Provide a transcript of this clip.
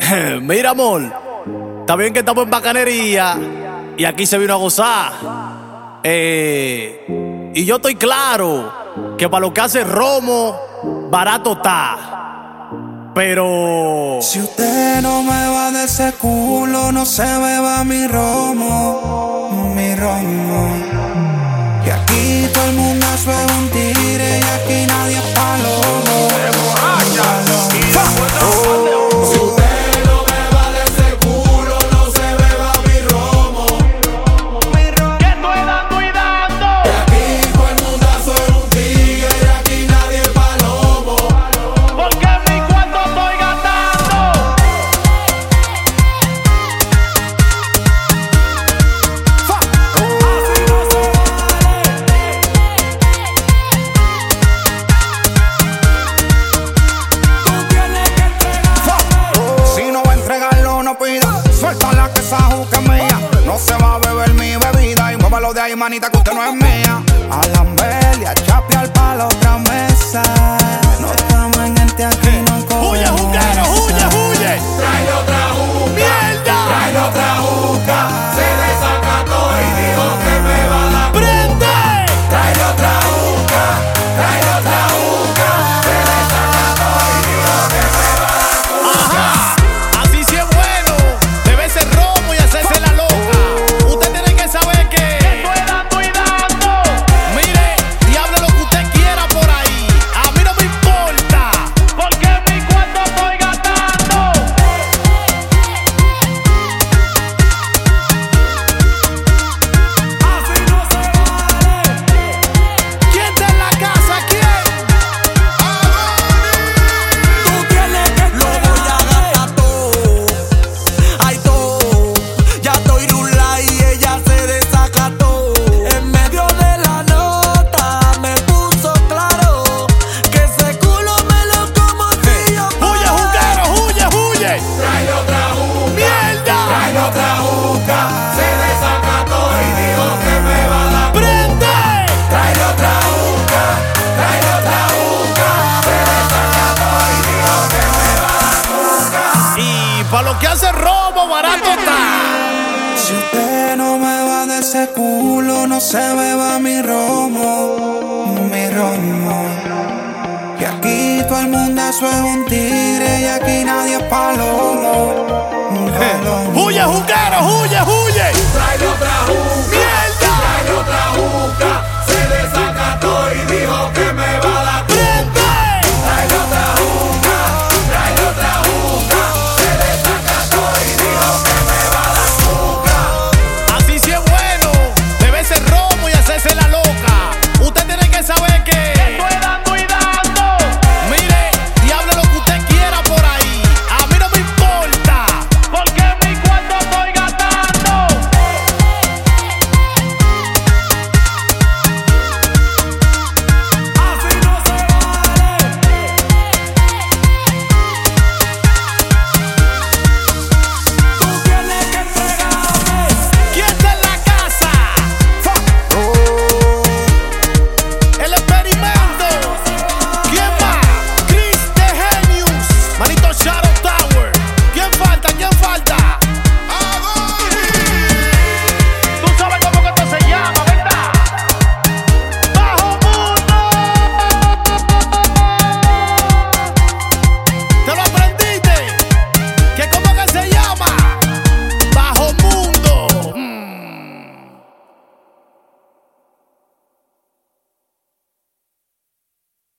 Mira, amor, está bien que estamos en bacanería y aquí se vino a gozar. Y yo estoy claro que para lo que hace Romo, barato está. Pero si usted no me va de ese culo, no se beba mi romo, mi romo. Que aquí todo el mundo es un tigre y aquí nadie es palomo. Si usted no me va de ese culo, no se beba mi romo. Que estoy dando y dando. Que aquí todo el mundo es un tigre y aquí nadie es palomo. Porque en mi cuarto estoy gastando. Así no se Si no va a entregarlo, no pida. Suelta la que esa juca es mía. No se va a beber mi bebida. Y muévalo de ahí, manita, que usted no es mía. A la Ambelia, chapear pa' la otra mesa. No estamos en este aquí, no cogemos huye, juguero, huye, huye. trae otra juca. ¡Mierda! Trae otra juca. Se desacató y dijo que me va a dar. ¡Prende! Trae otra juca. Trae otra juca. Se desacató y dijo que me va a dar. Ajá, así sí es bueno. Debe ser romo y hacerse la loca. Usted tiene que saber que Estoy dando y dando. mire, y hable lo que usted quiera por ahí. A mí no me importa. Porque en mi cuarto estoy gastando. Así no se vale. ¿Quién está en la casa? ¿Quién? Tú tienes que Lo voy a gastar todo, ay todo. Ya estoy rula y ella se desacató. En medio de la nota me puso claro que ese culo me lo como si yo ¡Huye, juguero, huye, huye! trae otra juca. ¡Mierda! Trae otra juca. Se desacató y dijo que me va a dar. ¡Prende! Trae otra juca. Trae otra juca. Se desacató y dijo que me va a dar. Y para lo que hace robo, barato está. Si usted no me va de ese culo, no se beba mi romo, mi romo. Que aquí todo el mundo eso es un tigre y aquí nadie es palomo, palomo. ¡Huye, juguero, huye, huye! Trae otra juca.